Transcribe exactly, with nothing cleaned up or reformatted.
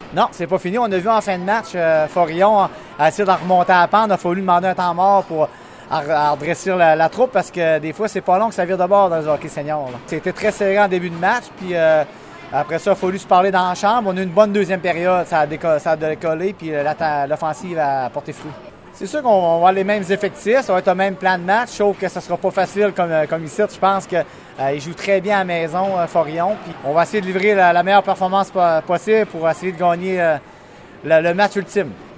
Non, c'est pas fini. On a vu en fin de match, euh, Forillon a essayé de remonter à la pente. Il a fallu demander un temps mort pour à redresser la, la troupe parce que des fois, c'est pas long que ça vire de bord dans le hockey senior. C'était très serré en début de match. Puis euh, après ça, il a fallu se parler dans la chambre. On a eu une bonne deuxième période. Ça a, déco- ça a décollé. Puis l'offensive a porté fruit. C'est sûr qu'on va avoir les mêmes effectifs. Ça va être le même plan de match. Sauf que ça sera pas facile comme, comme ici. Je pense qu'ils euh, jouent très bien à la maison, euh, Forillon. Puis on va essayer de livrer la, la meilleure performance possible pour essayer de gagner euh, le, le match ultime.